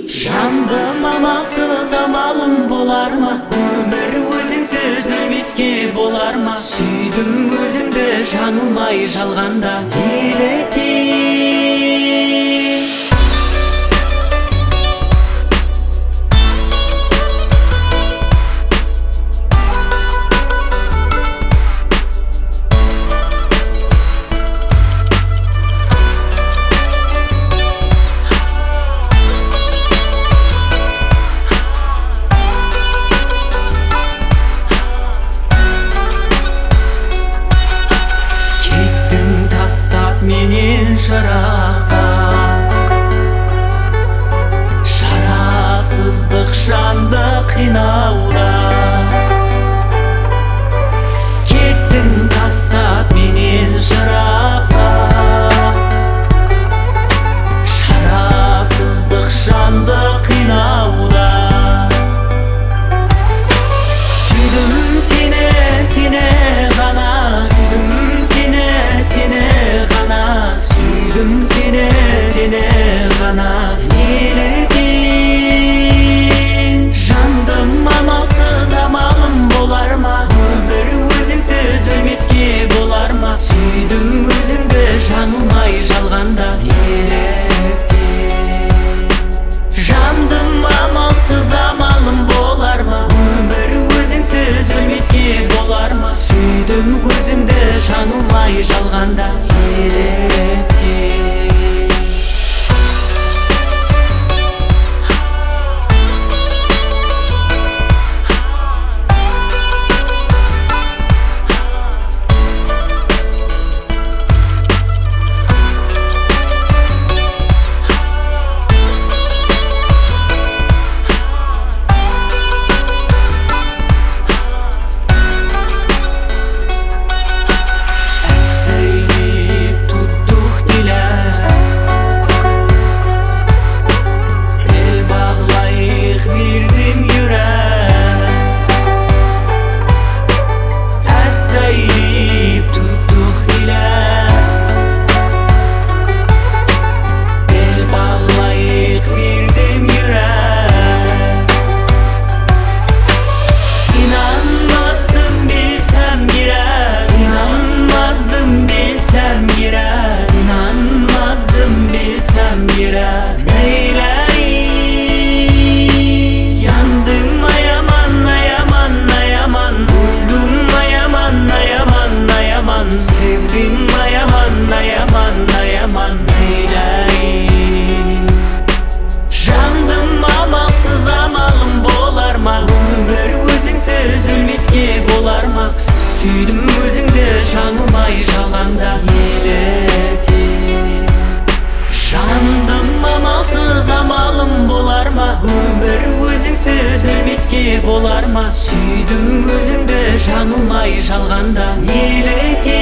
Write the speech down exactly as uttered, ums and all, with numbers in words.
Жанdım амалсыз амалым болар ма? Өмір өзіңсіз өлмеске болар ма? Сүйдім өзіңді жаңылмай жалғанда елетейін. Менен шыраққа шарасыздық жанды қинауда, кеттің тастап менен шыраққа шарасыздық жанды қинауда. Сүйдім сені, сені ғана, сүйдім сені, сені ғана, сүйдім сені, сені ғана елетейін. Жандым амалсыз амалым болар ма? Өмір өзіңсіз өлмеске болар ма? Сүйдім өзіңді жаңылмай жалғанда елетейін. Жандым амалсыз амалым болар ма? Өмір өзіңсіз өлмеске болар ма? Сүйдім өзіңді жаңылмай жалғанда елетейін. Sevdim ayaman, ayaman, ayaman eyleyin. Jandım amalsız amalım bolar ma? Ömür özüңсіз өлмеске болар ма? Сүйдім өзіңді жаңылмай жалғанда елетейін. Жандым амалсыз амалым болар ма? Өмір өзіңсіз өлмеске болар ма? Сүйдім өзіңді жаңылмай жалғанда елетейін.